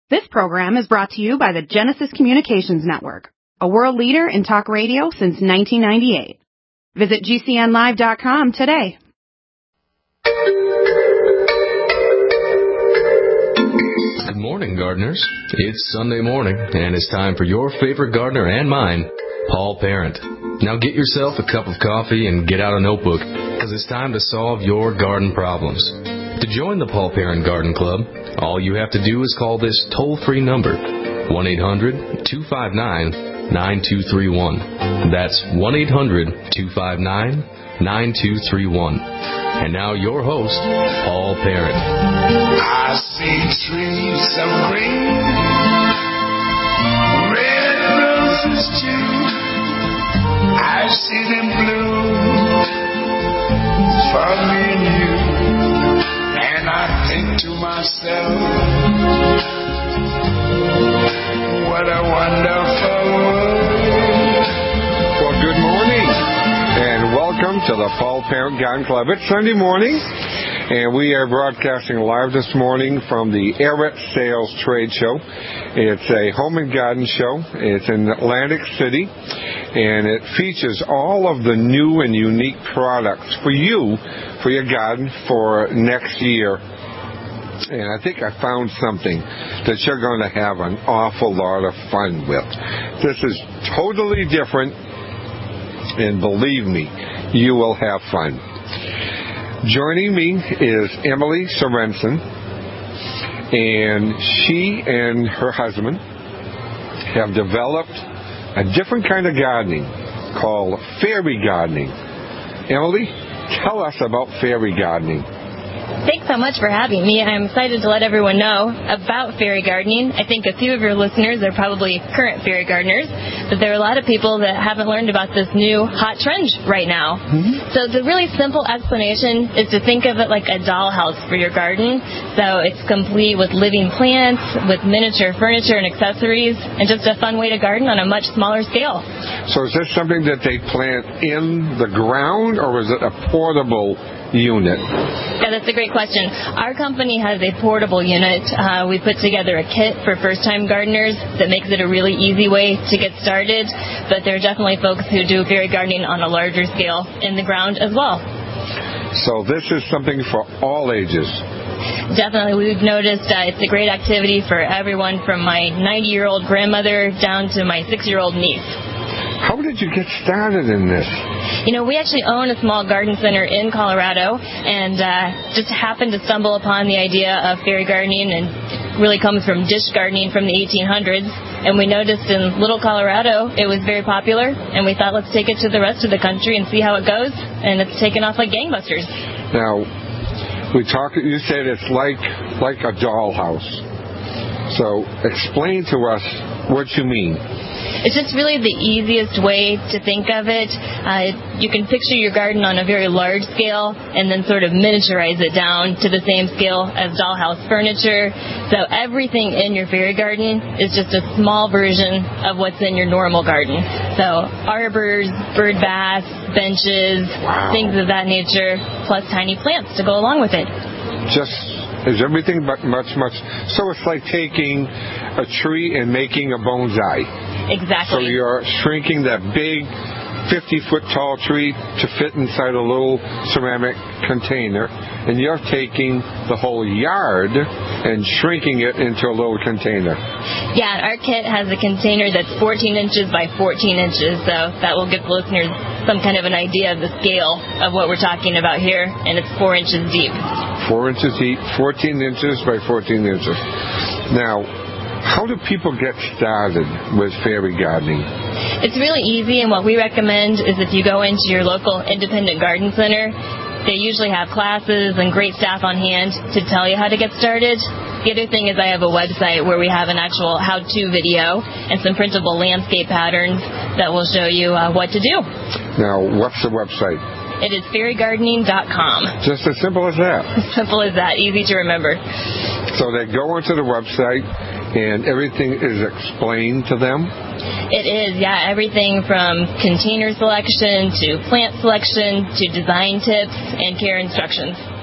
This program is brought to you by the Genesis Communications Network, a world leader in talk radio since 1998. Visit GCNlive.com today. Good morning, gardeners. It's Sunday morning, and it's time for your favorite gardener and mine, Paul Parent. Now get yourself a cup of coffee and get out a notebook, because it's time to solve your garden problems. To join the Paul Parent Garden Club, all you have to do is call this toll-free number, 1-800-259-9231. That's 1-800-259-9231. And now your host, Paul Parent. I see trees of green, red roses too. I see them bloom for me and you. And I think to myself, what a wonderful world. Well, good morning, and welcome to the Paul Parent Garden Club. It's Sunday morning, and we are broadcasting live this morning from the Arrett Sales Trade Show. It's a home and garden show. It's in Atlantic City, and it features all of the new and unique products for you, for your garden, for next year. And I think I found something that you're going to have an awful lot of fun with. This is totally different, and believe me, you will have fun. Joining me is Emily Sorensen, and she and her husband have developed a different kind of gardening called fairy gardening. Emily, tell us about fairy gardening. Thanks so much for having me. I'm excited to let everyone know about fairy gardening. I think a few of your listeners are probably current fairy gardeners, but there are a lot of people that haven't learned about this new hot trend right now. Mm-hmm. So the really simple explanation is to think of it like a dollhouse for your garden. So it's complete with living plants, with miniature furniture and accessories, and just a fun way to garden on a much smaller scale. So is this something that they plant in the ground, or is it a portable unit? Yeah, that's a great question. Our company has a portable unit. We put together a kit for first-time gardeners that makes it a really easy way to get started, but there are definitely folks who do fairy gardening on a larger scale in the ground as well. So this is something for all ages. Definitely. We've noticed it's a great activity for everyone from my 90-year-old grandmother down to my 6-year-old niece. How did you get started in this? You know, we actually own a small garden center in Colorado, and just happened to stumble upon the idea of fairy gardening, and it really comes from dish gardening from the 1800s. And we noticed in Little Colorado it was very popular, and we thought, let's take it to the rest of the country and see how it goes. And it's taken off like gangbusters. Now, you said it's like a dollhouse. So explain to us what you mean. It's just really the easiest way to think of it. You can picture your garden on a very large scale and then sort of miniaturize it down to the same scale as dollhouse furniture. So everything in your fairy garden is just a small version of what's in your normal garden. So arbors, bird baths, benches, wow, things of that nature, plus tiny plants to go along with it. Just is everything but much. So it's like taking a tree and making a bonsai. Exactly. So you're shrinking that big 50-foot tall tree to fit inside a little ceramic container, and you're taking the whole yard and shrinking it into a little container. Yeah, and our kit has a container that's 14 inches by 14 inches, so that will give the listeners some kind of an idea of the scale of what we're talking about here, and it's 4 inches deep. 4 inches deep, 14 inches by 14 inches. Now, how do people get started with fairy gardening? It's really easy, and what we recommend is if you go into your local independent garden center, they usually have classes and great staff on hand to tell you how to get started. The other thing is I have a website where we have an actual how-to video and some printable landscape patterns that will show you what to do. Now, what's the website? It is fairygardening.com. Just as simple as that. As simple as that. Easy to remember. So they go onto the website, and everything is explained to them? It is, yeah. Everything from container selection to plant selection to design tips and care instructions.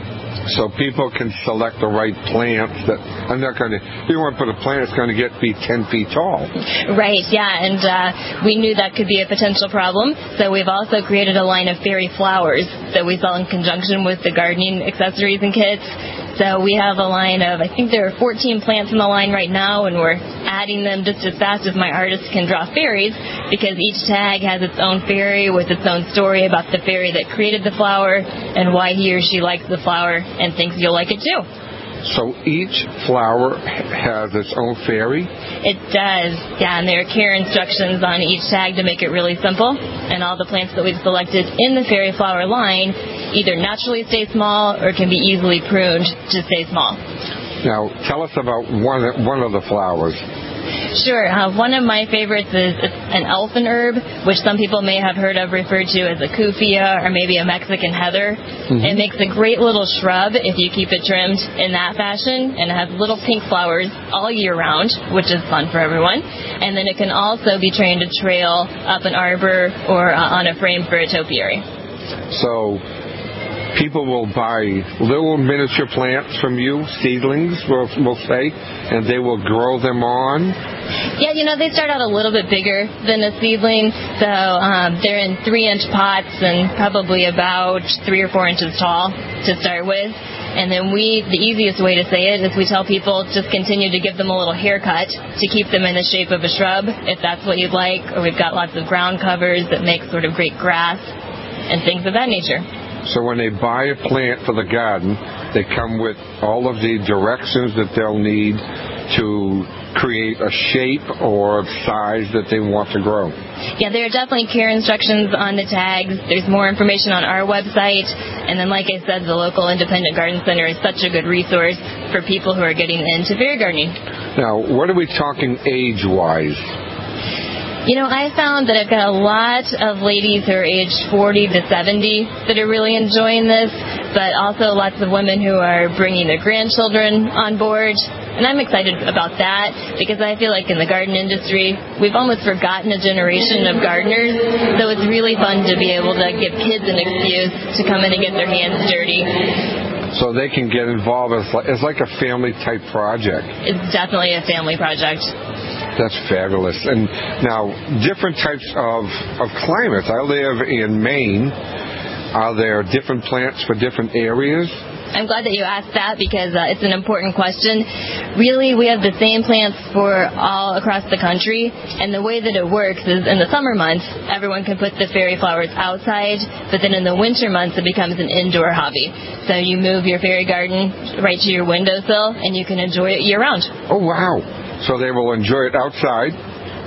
So people can select the right plants that I'm not going to, you want to put a plant that's going to be 10 feet tall. Right, yeah, and we knew that could be a potential problem, so we've also created a line of fairy flowers that we sell in conjunction with the gardening accessories and kits. So we have a line of, I think there are 14 plants in the line right now, and we're adding them just as fast as my artist can draw fairies, because each tag has its own fairy with its own story about the fairy that created the flower and why he or she likes the flower and thinks you'll like it too. So each flower has its own fairy? It does, yeah, and there are care instructions on each tag to make it really simple. And all the plants that we've selected in the fairy flower line either naturally stay small or can be easily pruned to stay small. Now, tell us about one of the flowers. Sure. One of my favorites is an elfin herb, which some people may have heard of referred to as a kufia or maybe a Mexican heather. Mm-hmm. It makes a great little shrub if you keep it trimmed in that fashion, and it has little pink flowers all year round, which is fun for everyone. And then it can also be trained to trail up an arbor or on a frame for a topiary. So people will buy little miniature plants from you, seedlings, we'll say, and they will grow them on? Yeah, they start out a little bit bigger than a seedling, so they're in 3-inch pots and probably about 3 or 4 inches tall to start with. And then the easiest way to say it is we tell people just continue to give them a little haircut to keep them in the shape of a shrub, if that's what you'd like, or we've got lots of ground covers that make sort of great grass and things of that nature. So when they buy a plant for the garden, they come with all of the directions that they'll need to create a shape or size that they want to grow. Yeah, there are definitely care instructions on the tags. There's more information on our website. And then, like I said, the local independent garden center is such a good resource for people who are getting into fairy gardening. Now, what are we talking age-wise? I found that I've got a lot of ladies who are aged 40 to 70 that are really enjoying this, but also lots of women who are bringing their grandchildren on board. And I'm excited about that because I feel like in the garden industry, we've almost forgotten a generation of gardeners. So it's really fun to be able to give kids an excuse to come in and get their hands dirty. So they can get involved. It's like a family-type project. It's definitely a family project. That's fabulous. And now, different types of climates. I live in Maine. Are there different plants for different areas? I'm glad that you asked that because it's an important question. Really, we have the same plants for all across the country, and the way that it works is in the summer months, everyone can put the fairy flowers outside, but then in the winter months, it becomes an indoor hobby. So you move your fairy garden right to your windowsill, and you can enjoy it year-round. Oh, wow. So they will enjoy it outside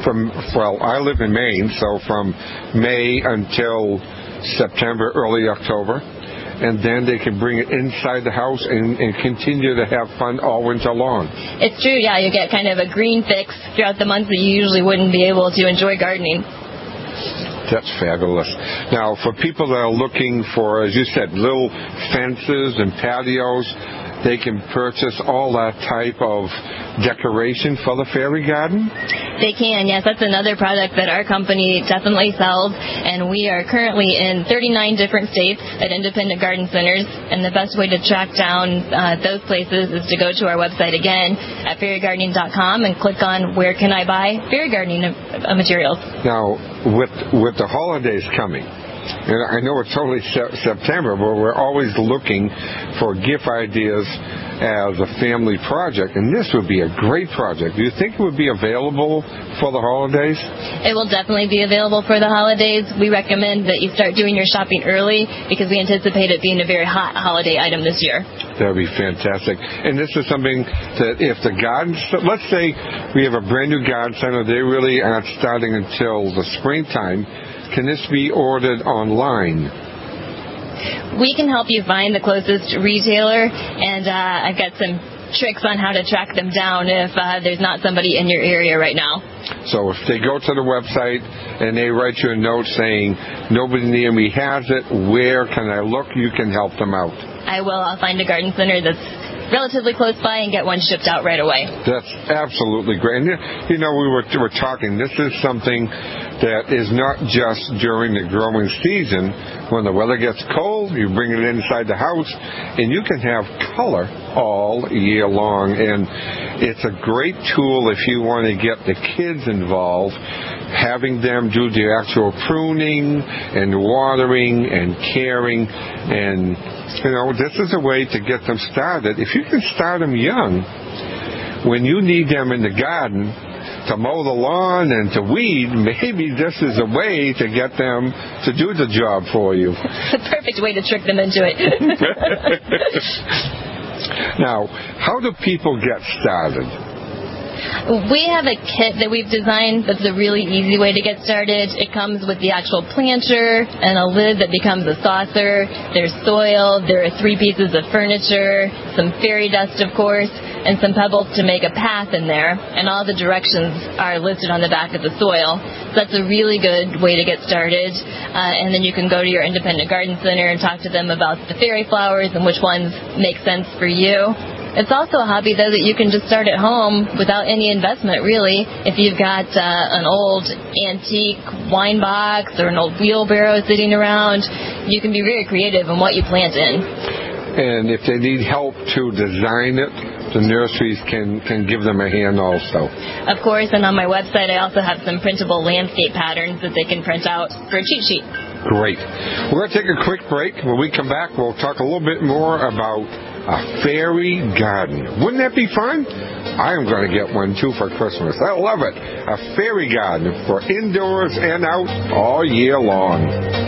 I live in Maine, so from May until September, early October. And then they can bring it inside the house and continue to have fun all winter long. It's true, yeah. You get kind of a green fix throughout the months that you usually wouldn't be able to enjoy gardening. That's fabulous. Now, for people that are looking for, as you said, little fences and patios, they can purchase all that type of decoration for the fairy garden? They can, yes. That's another product that our company definitely sells, and we are currently in 39 different states at independent garden centers, and the best way to track down those places is to go to our website again at fairygardening.com and click on Where Can I Buy Fairy Gardening Materials. Now, with the holidays coming, and I know it's only September, but we're always looking for gift ideas as a family project, and this would be a great project. Do you think it would be available for the holidays? It will definitely be available for the holidays. We recommend that you start doing your shopping early because we anticipate it being a very hot holiday item this year. That would be fantastic. And this is something that if the garden, let's say we have a brand new garden center, they really aren't starting until the springtime. Can this be ordered online? We can help you find the closest retailer, and I've got some tricks on how to track them down if there's not somebody in your area right now. So if they go to the website and they write you a note saying, nobody near me has it, where can I look? You can help them out. I will. I'll find a garden center that's relatively close by and get one shipped out right away. That's absolutely great. And, we were talking, this is something that is not just during the growing season. When the weather gets cold, you bring it inside the house, and you can have color all year long. And it's a great tool if you want to get the kids involved, having them do the actual pruning and watering and caring. And, this is a way to get them started. If you can start them young, when you need them in the garden to mow the lawn and to weed, maybe this is a way to get them to do the job for you. The perfect way to trick them into it. Now, how do people get started? We have a kit that we've designed that's a really easy way to get started. It comes with the actual planter and a lid that becomes a saucer. There's soil, there are 3 pieces of furniture, some fairy dust, of course, and some pebbles to make a path in there. And all the directions are listed on the back of the soil. So that's a really good way to get started. And then you can go to your independent garden center and talk to them about the fairy flowers and which ones make sense for you. It's also a hobby, though, that you can just start at home without any investment, really. If you've got an old antique wine box or an old wheelbarrow sitting around, you can be very creative in what you plant in. And if they need help to design it, the nurseries can give them a hand also. Of course, and on my website I also have some printable landscape patterns that they can print out for a cheat sheet. Great. We're going to take a quick break. When we come back, we'll talk a little bit more about a fairy garden. Wouldn't that be fun? I am going to get one, too, for Christmas. I love it. A fairy garden for indoors and out all year long.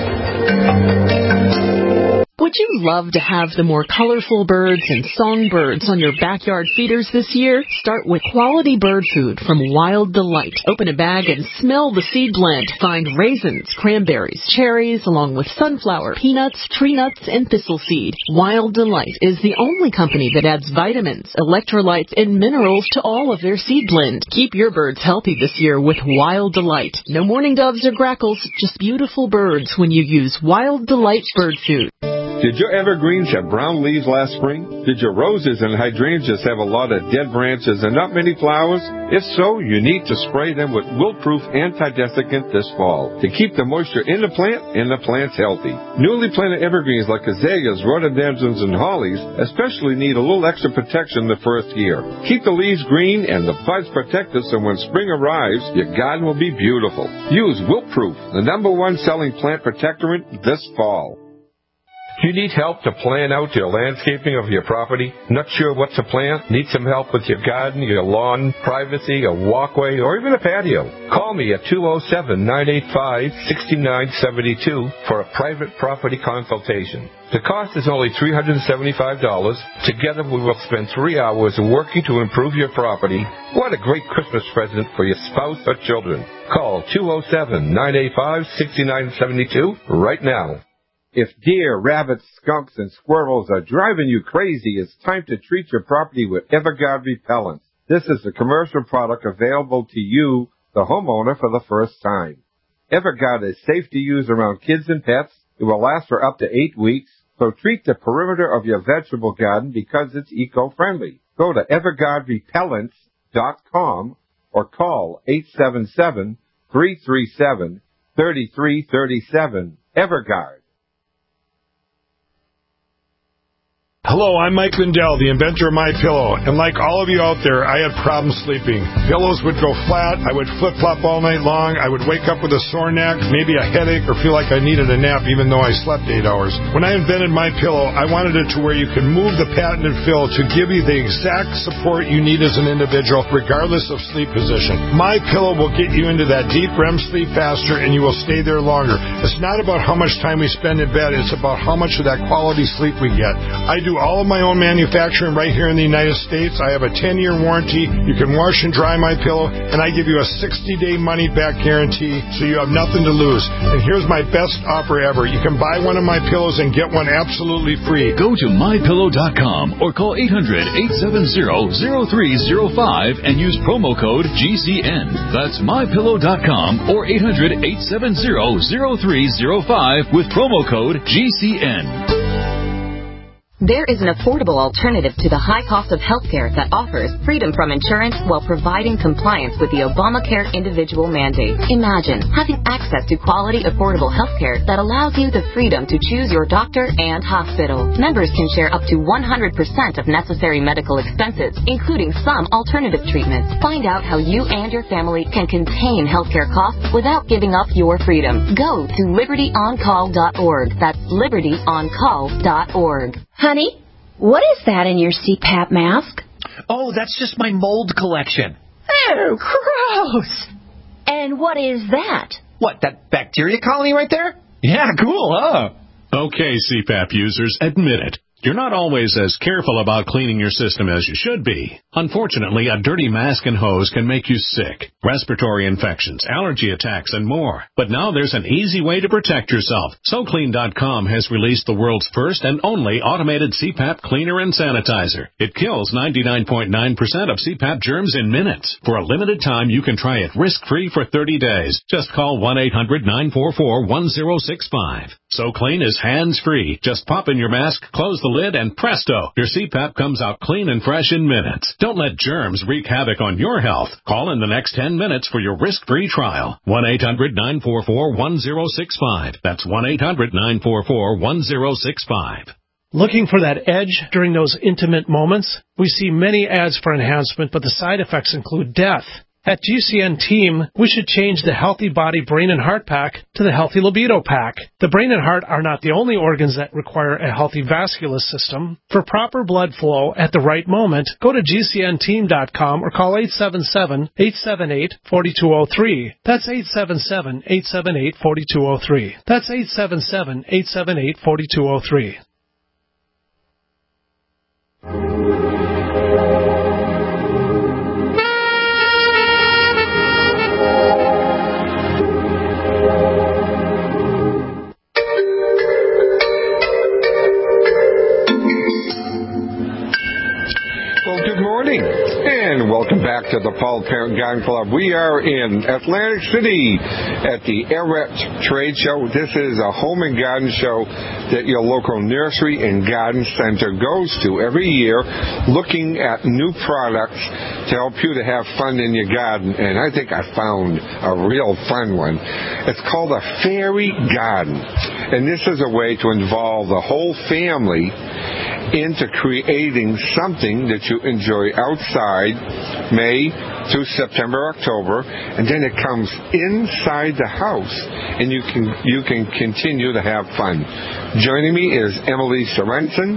Would you love to have the more colorful birds and songbirds on your backyard feeders this year? Start with quality bird food from Wild Delight. Open a bag and smell the seed blend. Find raisins, cranberries, cherries, along with sunflower, peanuts, tree nuts, and thistle seed. Wild Delight is the only company that adds vitamins, electrolytes, and minerals to all of their seed blend. Keep your birds healthy this year with Wild Delight. No mourning doves or grackles, just beautiful birds when you use Wild Delight bird food. Did your evergreens have brown leaves last spring? Did your roses and hydrangeas have a lot of dead branches and not many flowers? If so, you need to spray them with wilt-proof anti-desiccant this fall to keep the moisture in the plant and the plants healthy. Newly planted evergreens like azaleas, rhododendrons, and hollies especially need a little extra protection the first year. Keep the leaves green and the buds protected so when spring arrives, your garden will be beautiful. Use Wilt-Proof, the #1 selling plant protectorant this fall. Do you need help to plan out your landscaping of your property? Not sure what to plant? Need some help with your garden, your lawn, privacy, a walkway, or even a patio? Call me at 207-985-6972 for a private property consultation. The cost is only $375. Together we will spend 3 hours working to improve your property. What a great Christmas present for your spouse or children. Call 207-985-6972 right now. If deer, rabbits, skunks, and squirrels are driving you crazy, it's time to treat your property with Everguard Repellents. This is a commercial product available to you, the homeowner, for the first time. Everguard is safe to use around kids and pets. It will last for up to 8 weeks. So treat the perimeter of your vegetable garden because it's eco-friendly. Go to EverguardRepellents.com or call 877-337-3337. Everguard. Hello, I'm Mike Lindell, the inventor of MyPillow, and like all of you out there, I had problems sleeping. Pillows would go flat, I would flip-flop all night long, I would wake up with a sore neck, maybe a headache, or feel like I needed a nap even though I slept 8 hours. When I invented MyPillow, I wanted it to where you can move the patented fill to give you the exact support you need as an individual, regardless of sleep position. MyPillow will get you into that deep REM sleep faster, and you will stay there longer. It's not about how much time we spend in bed, it's about how much of that quality sleep we get. I do all of my own manufacturing right here in the United States. I have a 10-year warranty. You can wash and dry my pillow, and I give you a 60-day money-back guarantee, so you have nothing to lose. And here's my best offer ever. You can buy one of my pillows and get one absolutely free. Go to MyPillow.com or call 800-870-0305 and use promo code GCN. That's MyPillow.com or 800-870-0305 with promo code GCN. There is an affordable alternative to the high cost of healthcare that offers freedom from insurance while providing compliance with the Obamacare individual mandate. Imagine having access to quality, affordable healthcare that allows you the freedom to choose your doctor and hospital. Members can share up to 100% of necessary medical expenses, including some alternative treatments. Find out how you and your family can contain healthcare costs without giving up your freedom. Go to libertyoncall.org. That's libertyoncall.org. Honey, what is that in your CPAP mask? Oh, that's just my mold collection. Oh, gross. And what is that? What, that bacteria colony right there? Yeah, cool, huh? Okay, CPAP users, admit it. You're not always as careful about cleaning your system as you should be. Unfortunately, a dirty mask and hose can make you sick, respiratory infections, allergy attacks, and more. But now there's an easy way to protect yourself. SoClean.com has released the world's first and only automated CPAP cleaner and sanitizer. It kills 99.9% of CPAP germs in minutes. For a limited time, you can try it risk-free for 30 days. Just call 1-800-944-1065. SoClean is hands-free. Just pop in your mask, close the lid, and presto, your CPAP comes out clean and fresh in minutes. Don't let germs wreak havoc on your health. Call in the next 10 minutes for your risk-free trial. 1-800-944-1065. That's 1-800-944-1065. Looking for that edge during those intimate moments? We see many ads for enhancement, but the side effects include death. At GCN Team, we should change the Healthy Body, Brain, and Heart Pack to the Healthy Libido Pack. The brain and heart are not the only organs that require a healthy vascular system. For proper blood flow at the right moment, go to GCNteam.com or call 877-878-4203. That's 877-878-4203. That's 877-878-4203. And welcome back to the Paul Parent Garden Club. We are in Atlantic City at the Arrett Trade Show. This is a home and garden show that your local nursery and garden center goes to every year, looking at new products to help you to have fun in your garden. And I think I found a real fun one. It's called a fairy garden. And this is a way to involve the whole family into creating something that you enjoy outside May through September, October, and then it comes inside the house, and you can continue to have fun. Joining me is Emily Sorensen,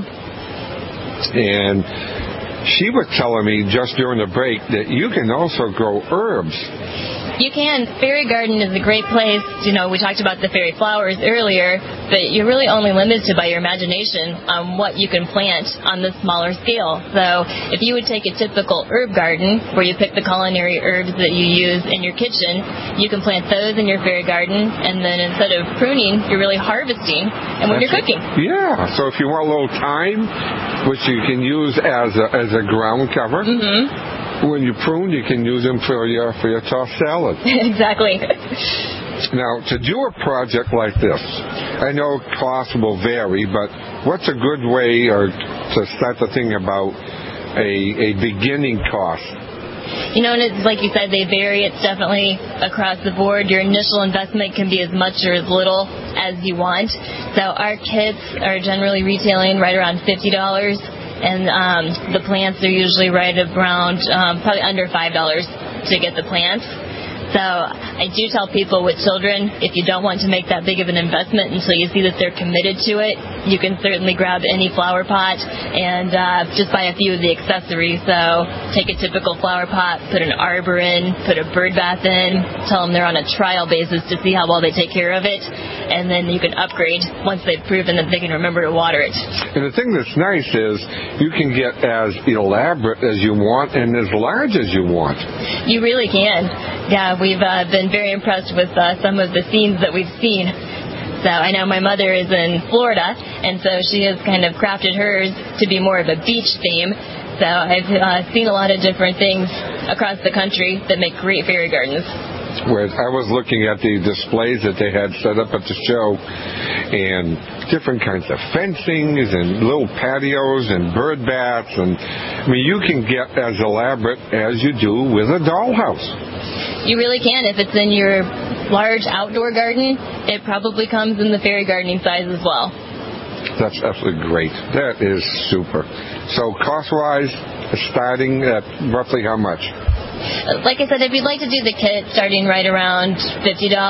and she was telling me just during the break that you can also grow herbs. You can. Fairy garden is a great place. You know, we talked about the fairy flowers earlier, but you're really only limited by your imagination on what you can plant on the smaller scale. So if you would take a typical herb garden where you pick the culinary herbs that you use in your kitchen, you can plant those in your fairy garden, and then instead of pruning, you're really harvesting and when you're cooking. Yeah. So if you want a little thyme, which you can use as a ground cover, when you prune, you can use them for your tossed salad. Exactly. Now, to do a project like this, I know costs will vary, but what's a good way to start to think about a beginning cost? You know, and it's like you said, they vary. It's definitely across the board. Your initial investment can be as much or as little as you want. So our kits are generally retailing right around $50. And the plants are usually right around probably under $5 to get the plants. So I do tell people with children, if you don't want to make that big of an investment until you see that they're committed to it, you can certainly grab any flower pot and just buy a few of the accessories. So take a typical flower pot, put an arbor in, put a bird bath in, tell them they're on a trial basis to see how well they take care of it, and then you can upgrade once they've proven that they can remember to water it. And the thing that's nice is you can get as elaborate as you want and as large as you want. You really can. Yeah, we've been very impressed with some of the scenes that we've seen. So I know my mother is in Florida, and so she has kind of crafted hers to be more of a beach theme. So I've seen a lot of different things across the country that make great fairy gardens. where I was looking at the displays that they had set up at the show, and different kinds of fencings and little patios and bird baths, and I mean, you can get as elaborate as you do with a dollhouse. You really can. If it's in your large outdoor garden, it probably comes in the fairy gardening size as well. That's absolutely great. That is super. So cost-wise, starting at roughly how much? Like I said, if you'd like to do the kit, starting right around $50,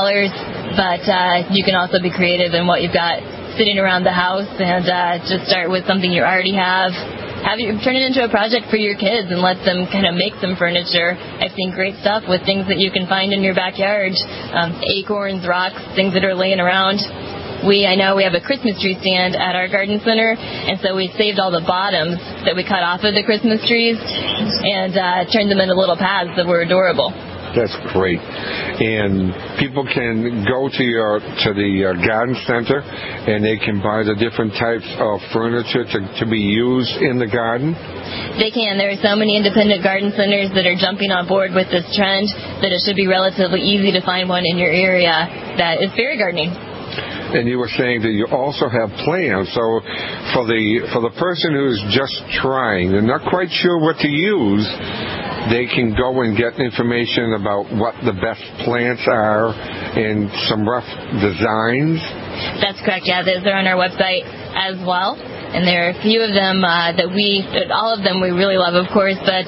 but you can also be creative in what you've got sitting around the house and just start with something you already have. Turn it into a project for your kids and let them kind of make some furniture. I've seen great stuff with things that you can find in your backyard, acorns, rocks, things that are laying around. I know we have a Christmas tree stand at our garden center, and so we saved all the bottoms that we cut off of the Christmas trees and turned them into little paths that were adorable. That's great. And people can go to the garden center, and they can buy the different types of furniture to be used in the garden. They can. There are so many independent garden centers that are jumping on board with this trend that it should be relatively easy to find one in your area that is fairy gardening. And you were saying that you also have plans. So for the person who's just trying and not quite sure what to use, they can go and get information about what the best plants are and some rough designs. That's correct. Yeah, those are on our website as well. And there are a few of them all of them we really love, of course, but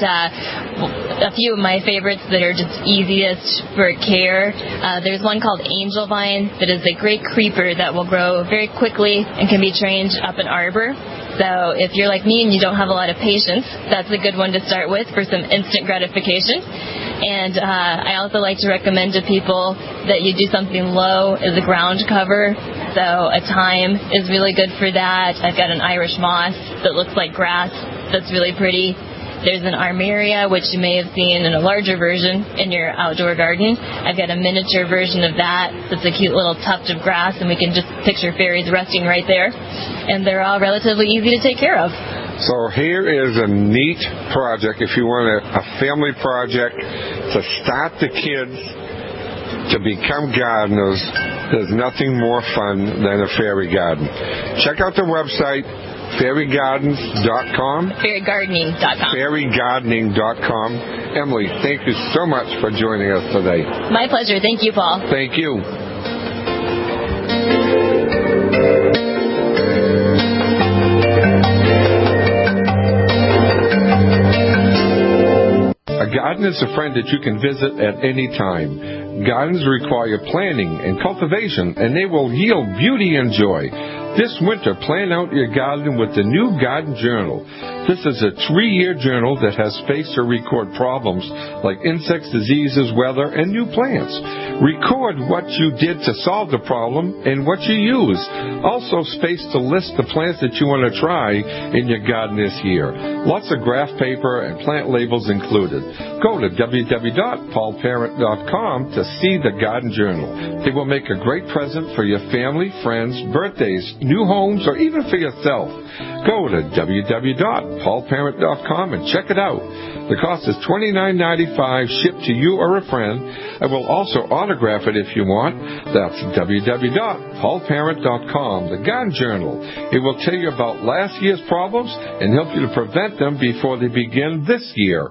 a few of my favorites that are just easiest for care. There's one called Angel Vine that is a great creeper that will grow very quickly and can be trained up an arbor. So if you're like me and you don't have a lot of patience, that's a good one to start with for some instant gratification. And I also like to recommend to people that you do something low as a ground cover. So a thyme is really good for that. I've got an Irish moss that looks like grass that's really pretty. There's an armeria, which you may have seen in a larger version in your outdoor garden. I've got a miniature version of that. It's a cute little tuft of grass, and we can just picture fairies resting right there. And they're all relatively easy to take care of. So here is a neat project if you want a family project to start the kids to become gardeners. There's nothing more fun than a fairy garden. Check out the website, fairygardens.com. Fairygardening.com. Fairygardening.com. Emily, thank you so much for joining us today. My pleasure. Thank you, Paul. Thank you. A garden is a friend that you can visit at any time. Gardens require planning and cultivation, and they will yield beauty and joy. This winter, plan out your garden with the new Garden Journal. This is a 3-year journal that has space to record problems like insects, diseases, weather, and new plants. Record what you did to solve the problem and what you use. Also space to list the plants that you want to try in your garden this year. Lots of graph paper and plant labels included. Go to www.paulparent.com to see the Garden Journal. They will make a great present for your family, friends, birthdays, new homes, or even for yourself. Go to www.paulparent.com and check it out. The cost is $29.95 shipped to you or a friend. I will also autograph it if you want. That's www.paulparent.com, the Garden Journal. It will tell you about last year's problems and help you to prevent them before they begin this year.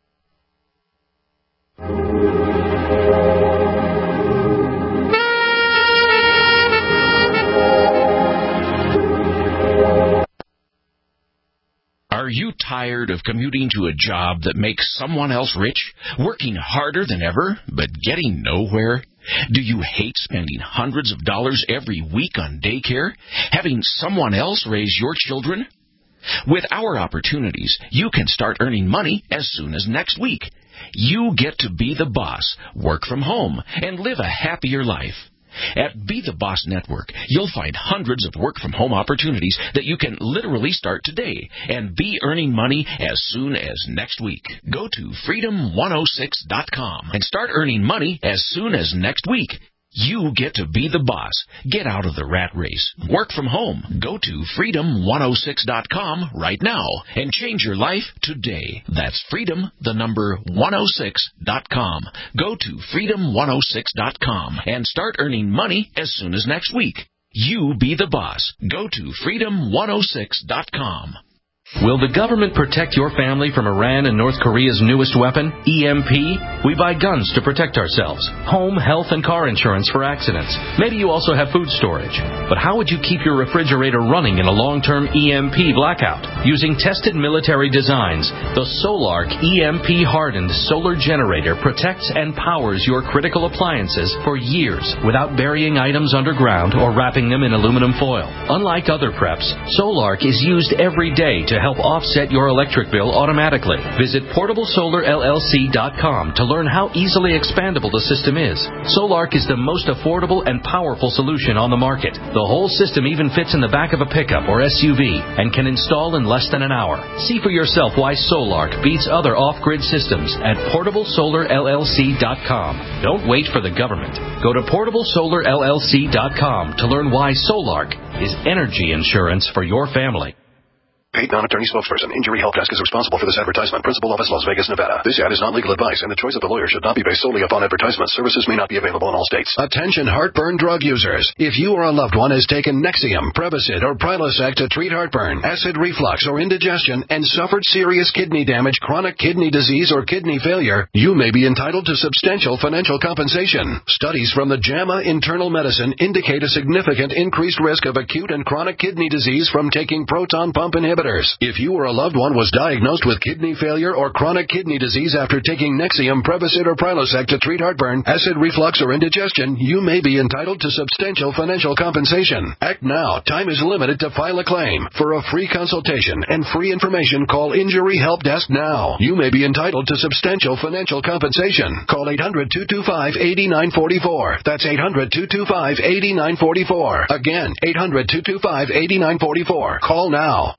Are you tired of commuting to a job that makes someone else rich, working harder than ever, but getting nowhere? Do you hate spending hundreds of dollars every week on daycare, having someone else raise your children? With our opportunities, you can start earning money as soon as next week. You get to be the boss, work from home, and live a happier life. At Be the Boss Network, you'll find hundreds of work-from-home opportunities that you can literally start today and be earning money as soon as next week. Go to freedom106.com and start earning money as soon as next week. You get to be the boss. Get out of the rat race. Work from home. Go to freedom106.com right now and change your life today. That's freedom106.com. Go to freedom106.com and start earning money as soon as next week. You be the boss. Go to freedom106.com. Will the government protect your family from Iran and North Korea's newest weapon, EMP? We buy guns to protect ourselves, home, health, and car insurance for accidents. Maybe you also have food storage. But how would you keep your refrigerator running in a long-term EMP blackout? Using tested military designs, the Solark EMP-hardened solar generator protects and powers your critical appliances for years without burying items underground or wrapping them in aluminum foil. Unlike other preps, Solark is used every day to help offset your electric bill automatically. Visit PortableSolarLLC.com to learn how easily expandable the system is. Solark is the most affordable and powerful solution on the market. The whole system even fits in the back of a pickup or SUV and can install in less than an hour. See for yourself why Solark beats other off-grid systems at PortableSolarLLC.com. Don't wait for the government. Go to PortableSolarLLC.com to learn why Solark is energy insurance for your family. Paid non-attorney spokesperson. Injury Help Desk is responsible for this advertisement. Principal office, Las Vegas, Nevada. This ad is not legal advice, and the choice of the lawyer should not be based solely upon advertisement. Services may not be available in all states. Attention heartburn drug users. If you or a loved one has taken Nexium, Prevacid, or Prilosec to treat heartburn, acid reflux, or indigestion, and suffered serious kidney damage, chronic kidney disease, or kidney failure, you may be entitled to substantial financial compensation. Studies from the JAMA Internal Medicine indicate a significant increased risk of acute and chronic kidney disease from taking proton pump inhibitors. If you or a loved one was diagnosed with kidney failure or chronic kidney disease after taking Nexium, Prevacid, or Prilosec to treat heartburn, acid reflux, or indigestion, you may be entitled to substantial financial compensation. Act now. Time is limited to file a claim. For a free consultation and free information, call Injury Help Desk now. You may be entitled to substantial financial compensation. Call 800-225-8944. That's 800-225-8944. Again, 800-225-8944. Call now.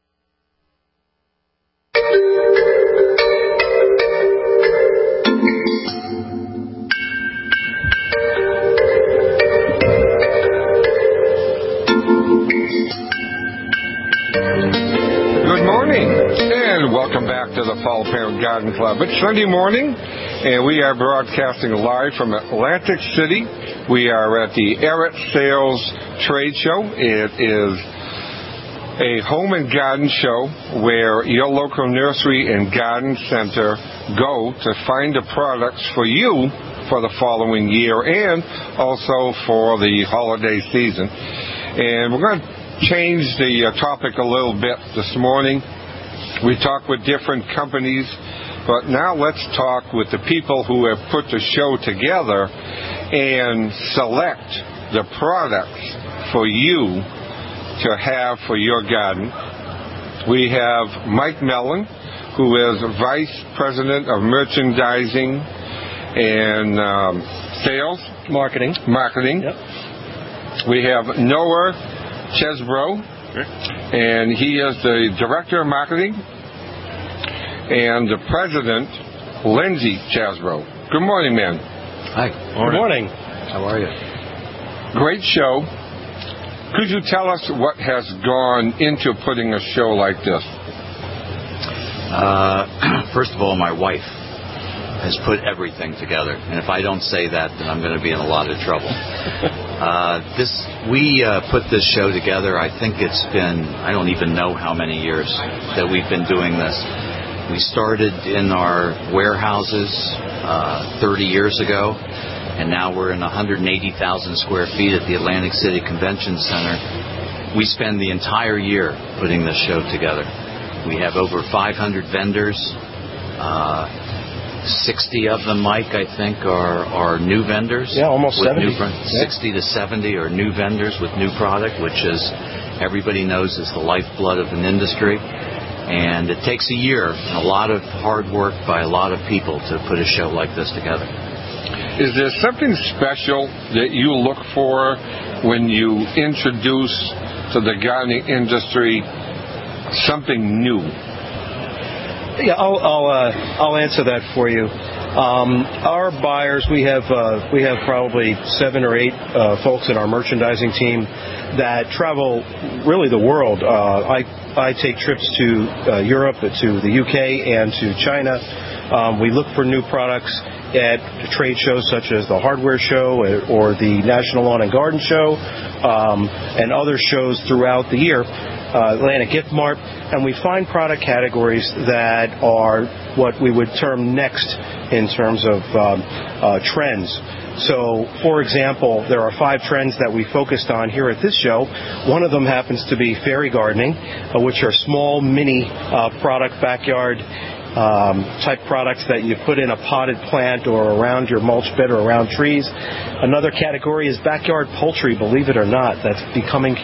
Good morning, and welcome back to the Paul Parent Garden Club. It's Sunday morning, and we are broadcasting live from Atlantic City. We are at the Arrett Sales Trade Show. It is a home and garden show where your local nursery and garden center go to find the products for you for the following year and also for the holiday season. And we're going to change the topic a little bit this morning. We talk with different companies, but now let's talk with the people who have put the show together and select the products for you to have for your garden. We have Mike Mellon, who is Vice President of Merchandising and Sales. Marketing. Yep. We have Noah Chesbro, and he is the Director of Marketing, and the President, Lindsay Chesbro. Good morning, man. Hi. Good morning. How are you? Great show. Could you tell us what has gone into putting a show like this? First of all, my wife has put everything together, and if I don't say that, then I'm going to be in a lot of trouble. We put this show together. I think it's been, I don't even know how many years that we've been doing this. We started in our warehouses 30 years ago. And now we're in 180,000 square feet at the Atlantic City Convention Center. We spend the entire year putting this show together. We have over 500 vendors. 60 of them, Mike, I think, are new vendors. Yeah, almost 70. 60 to 70 are new vendors with new product, which is, everybody knows, is the lifeblood of an industry. And it takes a year and a lot of hard work by a lot of people to put a show like this together. Is there something special that you look for when you introduce to the gardening industry something new? Yeah, I'll answer that for you. Our buyers, we have probably 7 or 8 folks in our merchandising team that travel really the world. I take trips to Europe, to the UK, and to China. We look for new products at trade shows such as the Hardware Show or the National Lawn and Garden Show, and other shows throughout the year, Atlanta Gift Mart, and we find product categories that are what we would term next in terms of trends. So, for example, there are 5 trends that we focused on here at this show. One of them happens to be fairy gardening, which are small, mini product backyard type products that you put in a potted plant or around your mulch bed or around trees. Another category is backyard poultry, believe it or not. That's becoming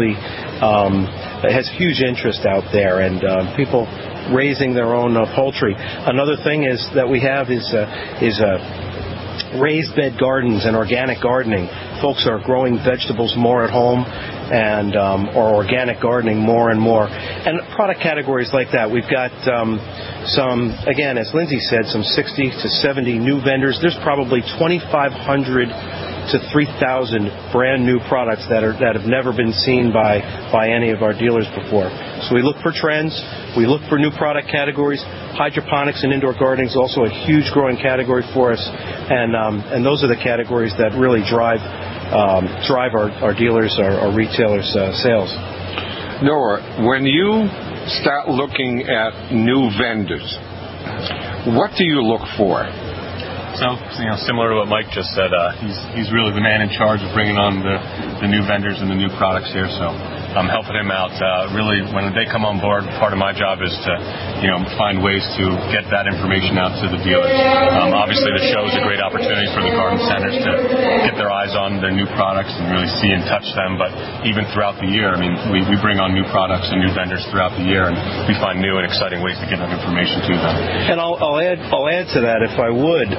it has huge interest out there, and people raising their own poultry. Another thing is that we have is raised bed gardens and organic gardening. Folks are growing vegetables more at home and or organic gardening more and more. And product categories like that. We've got some, again, as Lindsay said, some 60 to 70 new vendors. There's probably 2,500 to 3,000 brand new products that have never been seen by any of our dealers before. So we look for trends. We look for new product categories. Hydroponics and indoor gardening is also a huge growing category for us, and those are the categories that really drive our dealers, our retailers' sales. Noah, when you start looking at new vendors, what do you look for? So, similar to what Mike just said, he's really the man in charge of bringing on the new vendors and the new products here. So I'm helping him out. Really, when they come on board, part of my job is to, find ways to get that information out to the dealers. Obviously, the show is a great opportunity for the garden centers to get their eyes on their new products and really see and touch them. But even throughout the year, we bring on new products and new vendors throughout the year, and we find new and exciting ways to get that information to them. And I'll add to that, if I would.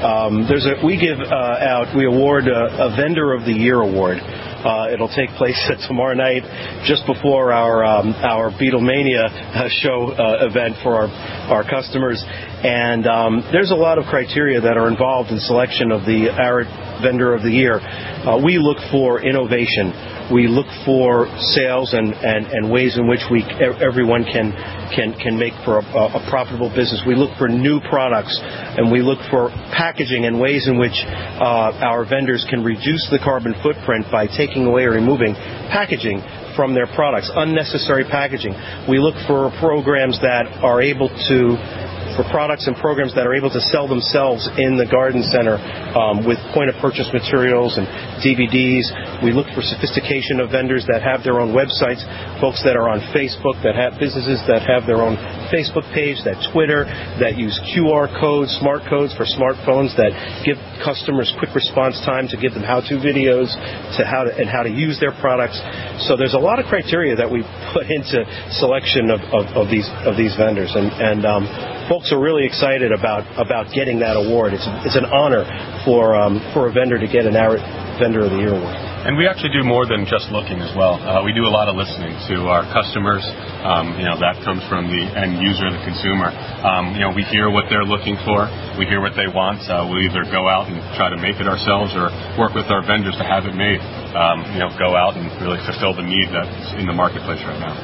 We award a Vendor of the Year award. It'll take place tomorrow night, just before our Beatlemania show event for our customers. And there's a lot of criteria that are involved in selection of our Vendor of the Year. We look for innovation. We look for sales and ways in which everyone can make for a profitable business. We look for new products, and we look for packaging and ways in which our vendors can reduce the carbon footprint by taking away or removing packaging from their products, unnecessary packaging. We look for programs that are able to products and programs that are able to sell themselves in the garden center with point-of-purchase materials and DVDs. We look for sophistication of vendors that have their own websites, folks that are on Facebook, that have businesses that have their own Facebook page, that Twitter, that use QR codes, smart codes for smartphones that give customers quick response time to give them how-to videos to how to use their products. So there's a lot of criteria that we put into selection of these vendors, and folks are really excited about getting that award. It's an honor for a vendor to get an Vendor of the Year award. And we actually do more than just looking as well. We do a lot of listening to our customers. That comes from the end user, the consumer. We hear what they're looking for. We hear what they want. We'll either go out and try to make it ourselves or work with our vendors to have it made. Go out and really fulfill the need that's in the marketplace right now.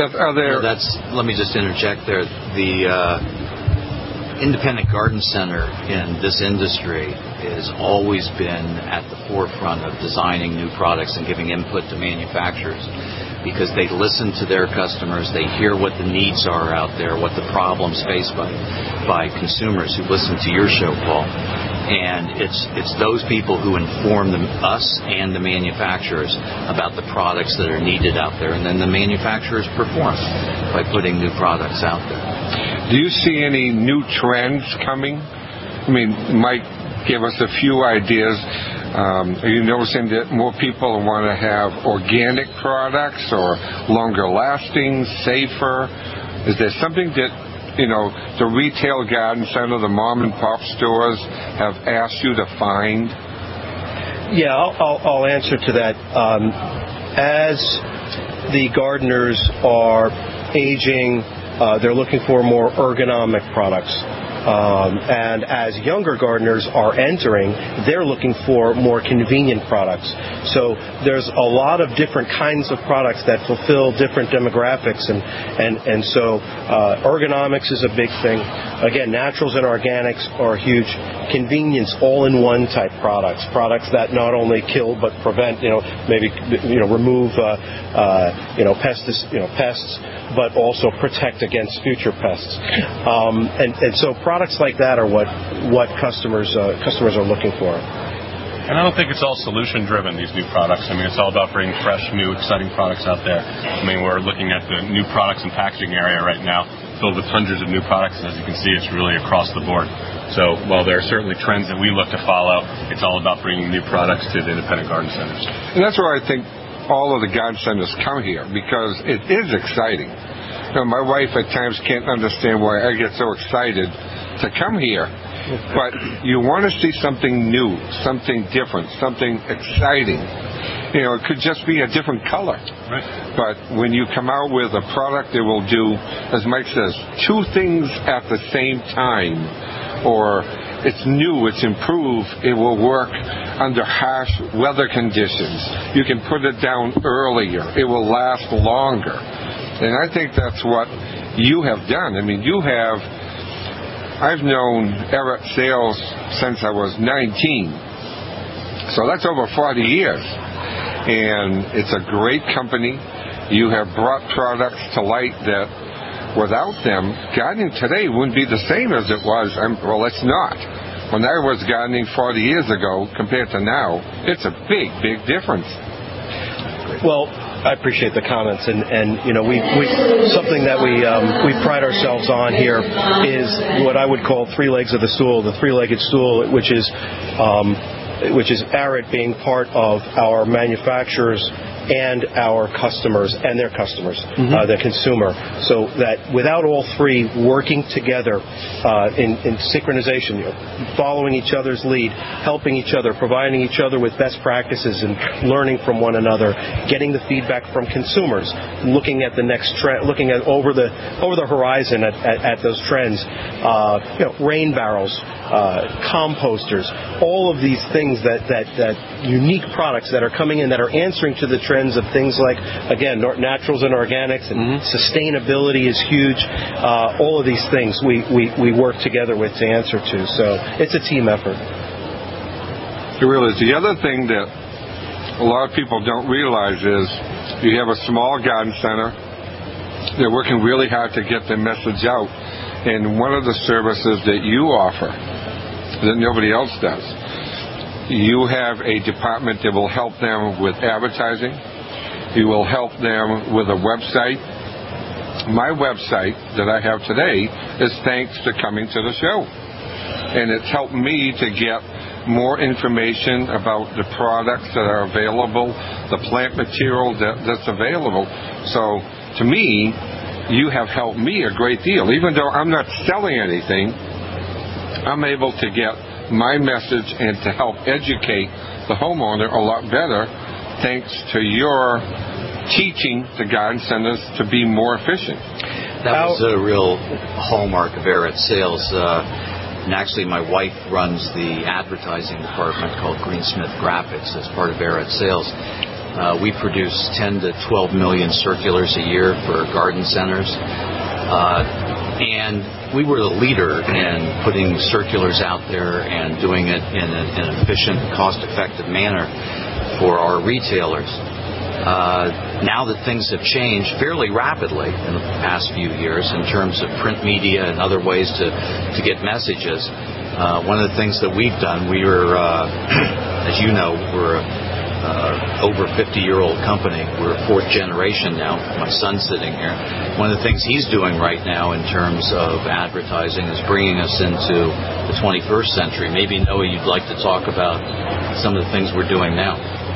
Let me just interject there. The independent garden center in this industry has always been at the forefront of designing new products and giving input to manufacturers, because they listen to their customers, they hear what the needs are out there, what the problems faced by consumers who listen to your show, Paul. And it's those people who inform us and the manufacturers about the products that are needed out there, and then the manufacturers perform by putting new products out there. Do you see any new trends coming? Mike gave us a few ideas. Are you noticing that more people want to have organic products or longer lasting, safer? Is there something that the retail garden center, the mom and pop stores have asked you to find? Yeah, I'll answer to that. As the gardeners are aging, they're looking for more ergonomic products. And as younger gardeners are entering, they're looking for more convenient products. So there's a lot of different kinds of products that fulfill different demographics, and so ergonomics is a big thing. Again, naturals and organics are huge. Convenience, all-in-one type products that not only kill but prevent, maybe remove pests, but also protect against future pests. And so products like that are what customers are looking for. And I don't think it's all solution-driven, these new products. I mean, it's all about bringing fresh, new, exciting products out there. I mean, we're looking at the new products and packaging area right now, filled with hundreds of new products, and as you can see, it's really across the board. So while there are certainly trends that we look to follow, it's all about bringing new products to the independent garden centers. And that's where I think all of the garden centers come here, because it is exciting. My wife at times can't understand why I get so excited to come here. But you want to see something new, something different, something exciting. It could just be a different color. Right. But when you come out with a product that will do, as Mike says, two things at the same time, or it's new, it's improved, it will work under harsh weather conditions. You can put it down earlier. It will last longer. And I think that's what you have done. I mean, I've known Everett Sales since I was 19. So that's over 40 years. And it's a great company. You have brought products to light that without them, gardening today wouldn't be the same as it was. Well, it's not. When I was gardening 40 years ago compared to now, it's a big, big difference. Well, I appreciate the comments, and we something that we pride ourselves on here is what I would call three legs of the stool, the three-legged stool, which is Arid being part of our manufacturers and our customers and their customers, the consumer. So that without all three working together in synchronization, following each other's lead, helping each other, providing each other with best practices and learning from one another, getting the feedback from consumers, looking at the next trend, looking at over the horizon at those trends, rain barrels, composters, all of these things that unique products that are coming in that are answering to the trends of things like, again, naturals and organics, and sustainability is huge. All of these things we work together with to answer to. So it's a team effort. It really is. The other thing that a lot of people don't realize is you have a small garden center. They're working really hard to get the message out. And one of the services that you offer that nobody else does, you have a department that will help them with advertising. You will help them with a website. My website that I have today is thanks to coming to the show. And it's helped me to get more information about the products that are available, the plant material that's available. So, to me, you have helped me a great deal. Even though I'm not selling anything, I'm able to get my message and to help educate the homeowner a lot better thanks to your teaching the garden centers to be more efficient. That was a real hallmark of Everett Sales. And actually, my wife runs the advertising department called Greensmith Graphics as part of Everett Sales. We produce 10 to 12 million circulars a year for garden centers. And we were the leader in putting circulars out there and doing it in an efficient, cost-effective manner for our retailers. Now that things have changed fairly rapidly in the past few years in terms of print media and other ways to get messages, one of the things that we've done, we were, as you know, we're over 50-year-old company. We're fourth generation now. My son's sitting here. One of the things he's doing right now in terms of advertising is bringing us into the 21st century. Maybe, Noah, you'd like to talk about some of the things we're doing now.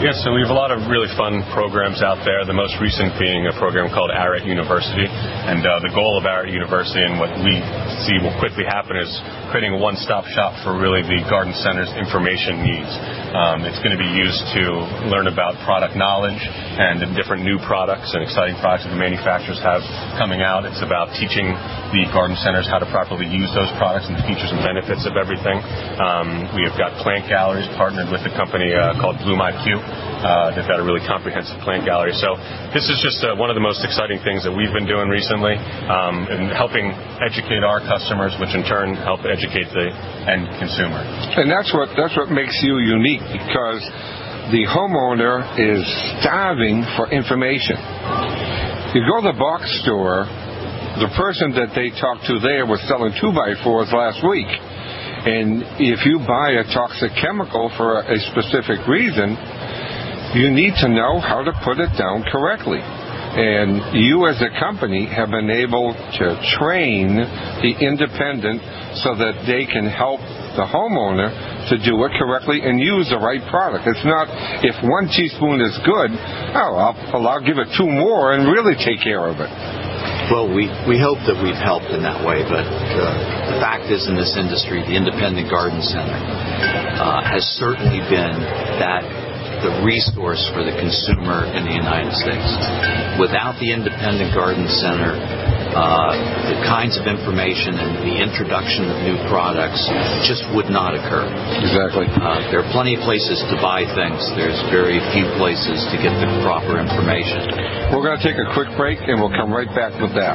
Yeah, so we have a lot of really fun programs out there, the most recent being a program called ARIT University. And the goal of ARIT University and what we see will quickly happen is creating a one-stop shop for really the garden center's information needs. It's going to be used to learn about product knowledge and the different new products and exciting products that the manufacturers have coming out. It's about teaching the garden centers how to properly use those products and the features and benefits of everything. We have got plant galleries partnered with a company called Bloom IQ. They've got a really comprehensive plant gallery. So this is just one of the most exciting things that we've been doing recently and helping educate our customers, which in turn help educate the end consumer. And that's what makes you unique, because the homeowner is starving for information. You go to the box store, the person that they talked to there was selling 2x4s last week. And if you buy a toxic chemical for a specific reason, you need to know how to put it down correctly. And you as a company have been able to train the independent so that they can help the homeowner to do it correctly and use the right product. It's not, if 1 teaspoon is good, I'll give it 2 more and really take care of it. Well, we hope that we've helped in that way, but the fact is, in this industry, the Independent Garden Center has certainly been the resource for the consumer in the United States. Without the Independent Garden Center, the kinds of information and the introduction of new products just would not occur. Exactly. There are plenty of places to buy things. There's very few places to get the proper information. We're going to take a quick break, and we'll come right back with that.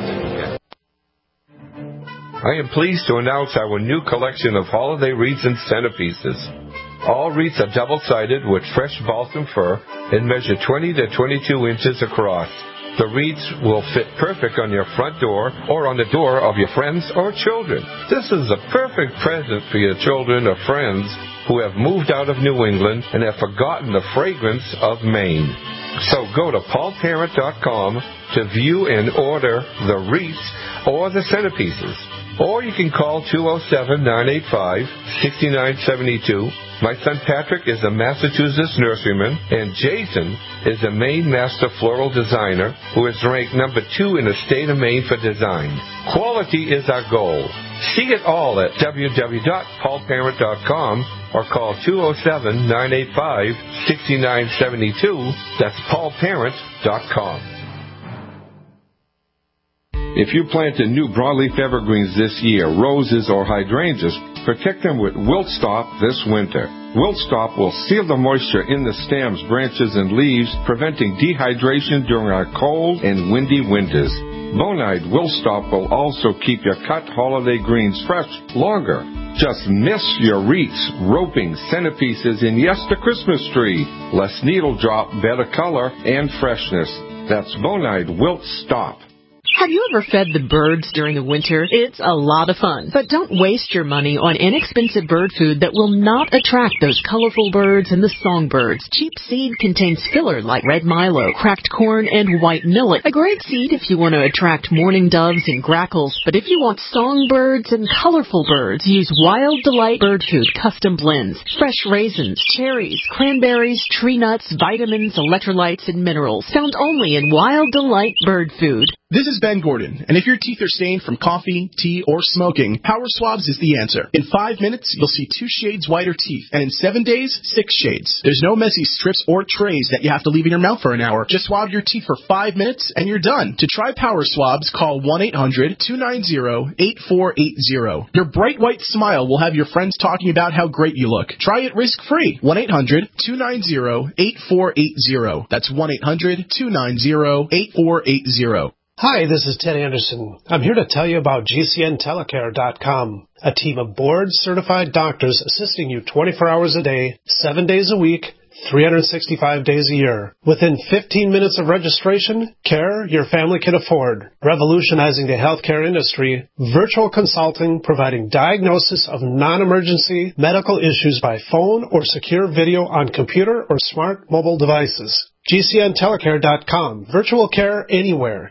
I am pleased to announce our new collection of holiday wreaths and centerpieces. All wreaths are double-sided with fresh balsam fir and measure 20 to 22 inches across. The wreaths will fit perfect on your front door or on the door of your friends or children. This is a perfect present for your children or friends who have moved out of New England and have forgotten the fragrance of Maine. So go to paulparent.com to view and order the wreaths or the centerpieces. Or you can call 207-985-6972. My son Patrick is a Massachusetts nurseryman, and Jason is a Maine Master Floral Designer who is ranked number 2 in the state of Maine for design. Quality is our goal. See it all at www.paulparent.com or call 207-985-6972. That's paulparent.com. If you planted new broadleaf evergreens this year, roses or hydrangeas, protect them with Wilt Stop this winter. Wilt Stop will seal the moisture in the stems, branches, and leaves, preventing dehydration during our cold and windy winters. Bonide Wilt Stop will also keep your cut holiday greens fresh longer. Just miss your wreaths, roping, centerpieces, and yes, the Christmas tree. Less needle drop, better color, and freshness. That's Bonide Wilt Stop. Have you ever fed the birds during the winter? It's a lot of fun. But don't waste your money on inexpensive bird food that will not attract those colorful birds and the songbirds. Cheap seed contains filler like red milo, cracked corn, and white millet. A great seed if you want to attract mourning doves and grackles. But if you want songbirds and colorful birds, use Wild Delight Bird Food Custom Blends. Fresh raisins, cherries, cranberries, tree nuts, vitamins, electrolytes, and minerals. Found only in Wild Delight Bird Food. This is Ben Gordon, and if your teeth are stained from coffee, tea, or smoking, Power Swabs is the answer. In 5 minutes, you'll see 2 shades whiter teeth, and in 7 days, 6 shades. There's no messy strips or trays that you have to leave in your mouth for an hour. Just swab your teeth for 5 minutes, and you're done. To try Power Swabs, call 1-800-290-8480. Your bright white smile will have your friends talking about how great you look. Try it risk-free. 1-800-290-8480. That's 1-800-290-8480. Hi, this is Ted Anderson. I'm here to tell you about GCNtelecare.com, a team of board-certified doctors assisting you 24 hours a day, 7 days a week, 365 days a year. Within 15 minutes of registration, care your family can afford. Revolutionizing the healthcare industry, virtual consulting providing diagnosis of non-emergency medical issues by phone or secure video on computer or smart mobile devices. GCNtelecare.com. Virtual care anywhere.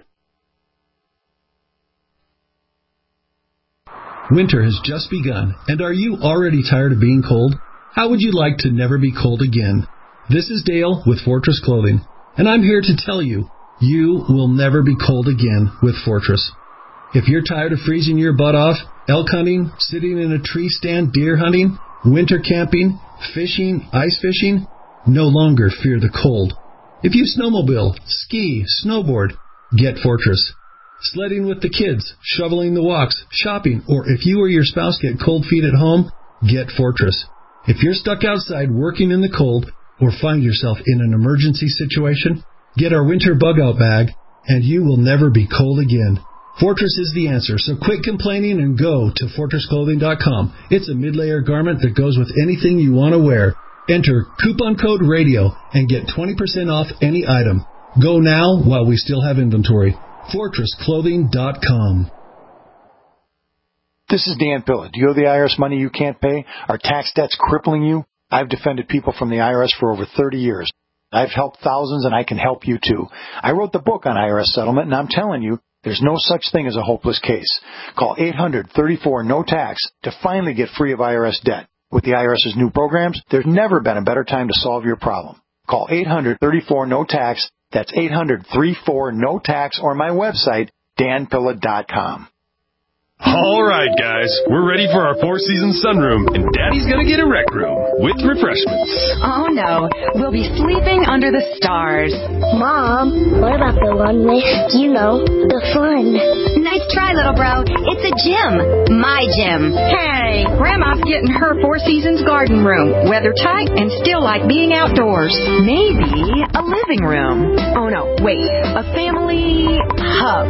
Winter has just begun, and are you already tired of being cold? How would you like to never be cold again? This is Dale with Fortress Clothing, and I'm here to tell you, you will never be cold again with Fortress. If you're tired of freezing your butt off, elk hunting, sitting in a tree stand, deer hunting, winter camping, fishing, ice fishing, no longer fear the cold. If you snowmobile, ski, snowboard, get Fortress. Sledding with the kids, shoveling the walks, shopping, or if you or your spouse get cold feet at home, get Fortress. If you're stuck outside working in the cold or find yourself in an emergency situation, get our winter bug-out bag, and you will never be cold again. Fortress is the answer, so quit complaining and go to FortressClothing.com. It's a mid-layer garment that goes with anything you want to wear. Enter coupon code RADIO and get 20% off any item. Go now while we still have inventory. FortressClothing.com. This is Dan Pilla. Do you owe the IRS money you can't pay? Are tax debts crippling you? I've defended people from the IRS for over 30 years. I've helped thousands, and I can help you too. I wrote the book on IRS settlement, and I'm telling you, there's no such thing as a hopeless case. Call 800-34-NO-TAX to finally get free of IRS debt. With the IRS's new programs, there's never been a better time to solve your problem. Call 800-34-NO-TAX. That's 800-34-NO-TAX, or my website, danpilla.com. All right, guys, we're ready for our Four Seasons sunroom, and Daddy's gonna get a rec room with refreshments. Oh, no. We'll be sleeping under the stars. Mom, what about the one with, the fun? Nice try, little bro. It's a gym. My gym. Hey, Grandma's getting her Four Seasons garden room. Weather tight and still like being outdoors. Maybe a living room. Oh, no, wait. A family hub.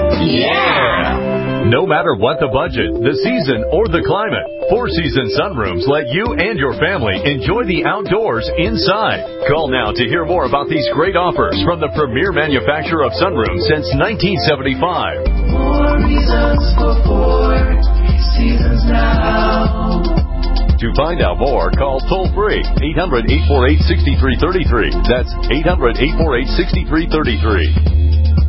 Yeah! No matter what the budget, the season, or the climate, Four Seasons Sunrooms let you and your family enjoy the outdoors inside. Call now to hear more about these great offers from the premier manufacturer of sunrooms since 1975. More reasons for Four Seasons now. To find out more, call toll-free 800-848-6333. That's 800-848-6333.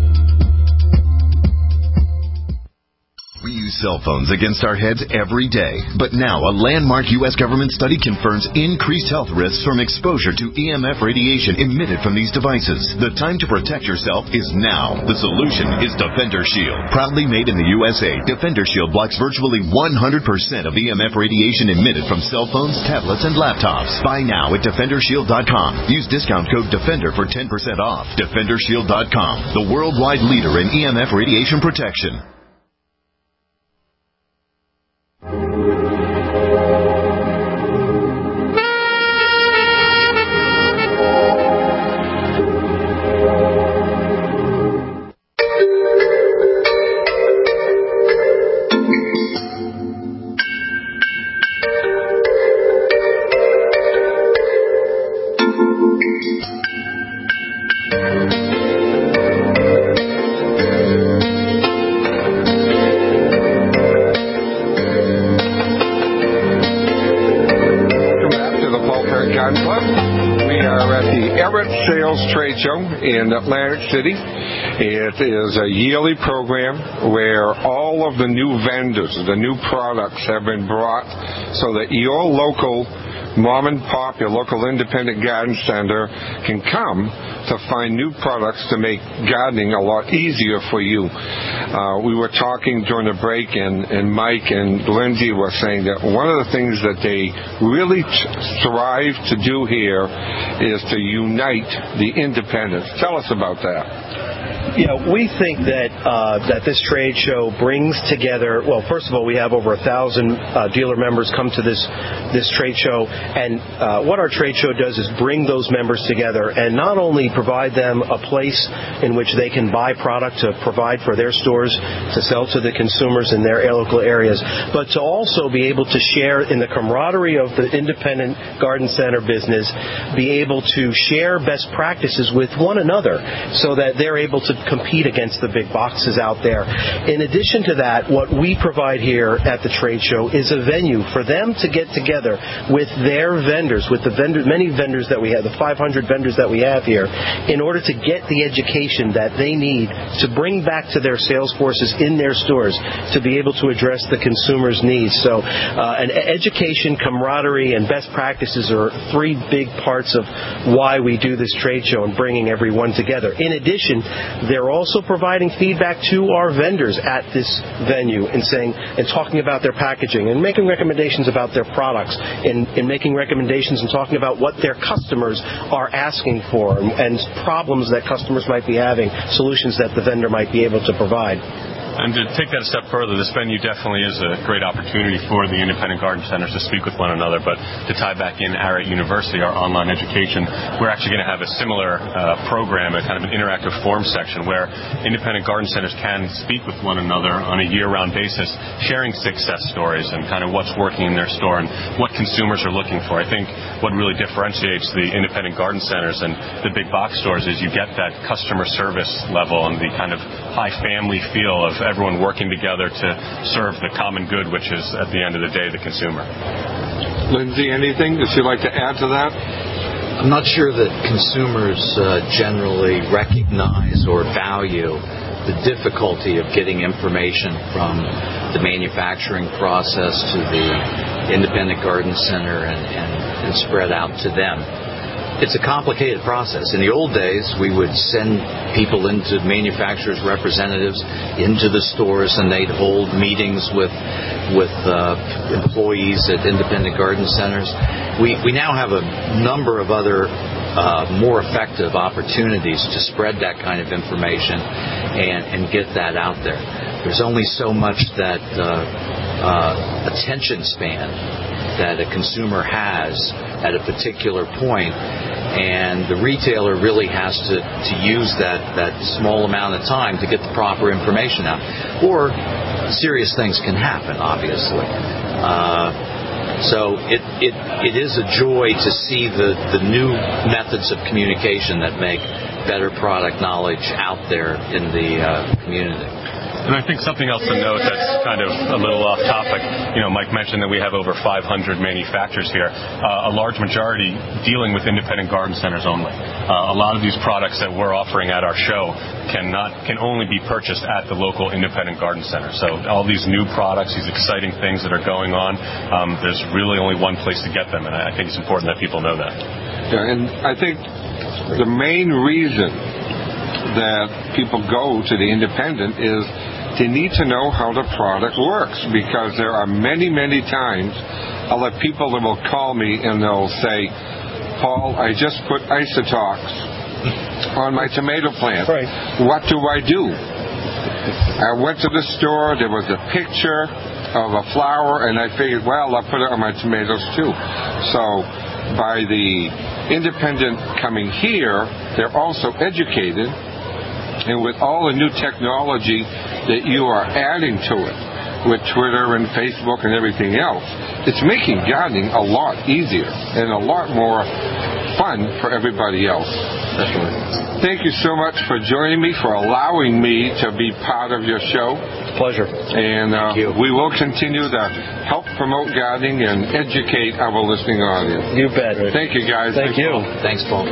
We use cell phones against our heads every day, but now a landmark U.S. government study confirms increased health risks from exposure to EMF radiation emitted from these devices. The time to protect yourself is now. The solution is Defender Shield. Proudly made in the USA, Defender Shield blocks virtually 100% of EMF radiation emitted from cell phones, tablets, and laptops. Buy now at DefenderShield.com. Use discount code DEFENDER for 10% off. DefenderShield.com, the worldwide leader in EMF radiation protection. Trade show in Atlantic City. It is a yearly program where all of the new vendors, the new products have been brought so that your local mom and pop, your local independent garden center can come to find new products to make gardening a lot easier for you. We were talking during the break, and Mike and Lindsay were saying that one of the things that they really strive to do here is to unite the independents. Tell us about that. Yeah, we think that this trade show brings together. Well, first of all, we have over 1,000 dealer members come to this trade show, and what our trade show does is bring those members together and not only provide them a place in which they can buy product to provide for their stores to sell to the consumers in their local areas, but to also be able to share in the camaraderie of the independent garden center business, be able to share best practices with one another so that they're able to compete against the big boxes out there. In addition to that, what we provide here at the trade show is a venue for them to get together with their vendors, with the many vendors that we have, the 500 vendors that we have here, in order to get the education that they need to bring back to their sales forces in their stores to be able to address the consumer's needs. So an education, camaraderie, and best practices are three big parts of why we do this trade show and bringing everyone together. In addition, they're also providing feedback to our vendors at this venue and talking about their packaging and making recommendations about their products and making recommendations and talking about what their customers are asking for and problems that customers might be having, solutions that the vendor might be able to provide. And to take that a step further, this venue definitely is a great opportunity for the independent garden centers to speak with one another. But to tie back in Arrowhead University, our online education, we're actually going to have a similar program, a kind of an interactive form section where independent garden centers can speak with one another on a year-round basis, sharing success stories and kind of what's working in their store and what consumers are looking for. I think what really differentiates the independent garden centers and the big box stores is you get that customer service level and the kind of high family feel of everyone working together to serve the common good, which is, at the end of the day, the consumer. Lindsay, anything that you'd like to add to that? I'm not sure that consumers generally recognize or value the difficulty of getting information from the manufacturing process to the independent garden center and spread out to them. It's a complicated process. In the old days, we would send people into manufacturers' representatives into the stores, and they'd hold meetings with employees at independent garden centers. We now have a number of other more effective opportunities to spread that kind of information and get that out there. There's only so much that attention span that a consumer has at a particular point, and the retailer really has to use that small amount of time to get the proper information out. Or serious things can happen, obviously. So it is a joy to see the new methods of communication that make better product knowledge out there in the community. And I think something else to note that's kind of a little off topic, Mike mentioned that we have over 500 manufacturers here, a large majority dealing with independent garden centers only. A lot of these products that we're offering at our show can only be purchased at the local independent garden center. So all these new products, these exciting things that are going on, there's really only one place to get them, and I think it's important that people know that. Yeah, and I think the main reason that people go to the independent is they need to know how the product works, because there are many, many times I'll have people that will call me and they'll say, Paul, I just put Isotox on my tomato plant. Right. What do I do? I went to the store, there was a picture of a flower, and I figured, well, I'll put it on my tomatoes too. So by the independent coming here, they're also educated. And with all the new technology that you are adding to it, with Twitter and Facebook and everything else, it's making gardening a lot easier and a lot more fun for everybody else. Definitely. Thank you so much for joining me, for allowing me to be part of your show. It's a pleasure. And we will continue to help promote gardening and educate our listening audience. You bet. Thank you, guys. Thank you. Thanks, Paul.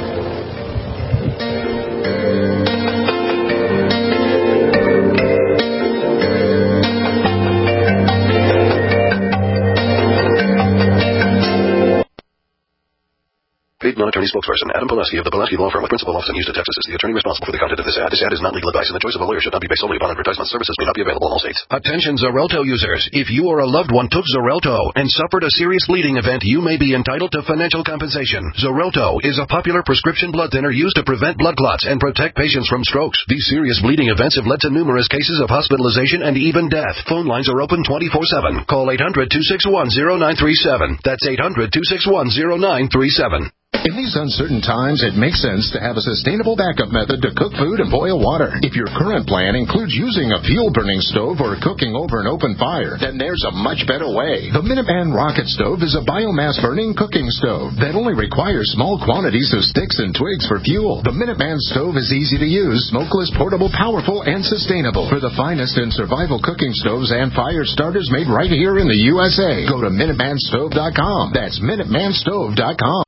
Paid non-attorney spokesperson Adam Pulaski of the Pulaski Law Firm with principal office in Houston, Texas is the attorney responsible for the content of this ad. This ad is not legal advice, and the choice of a lawyer should not be based solely upon advertisement. Services may not be available in all states. Attention Xarelto users. If you or a loved one took Xarelto and suffered a serious bleeding event, you may be entitled to financial compensation. Xarelto is a popular prescription blood thinner used to prevent blood clots and protect patients from strokes. These serious bleeding events have led to numerous cases of hospitalization and even death. Phone lines are open 24/7. Call 800-261-0937. That's 800-261-0937. In these uncertain times, it makes sense to have a sustainable backup method to cook food and boil water. If your current plan includes using a fuel-burning stove or cooking over an open fire, then there's a much better way. The Minuteman Rocket Stove is a biomass-burning cooking stove that only requires small quantities of sticks and twigs for fuel. The Minuteman stove is easy to use, smokeless, portable, powerful, and sustainable. For the finest in survival cooking stoves and fire starters made right here in the USA, go to MinutemanStove.com. That's MinutemanStove.com.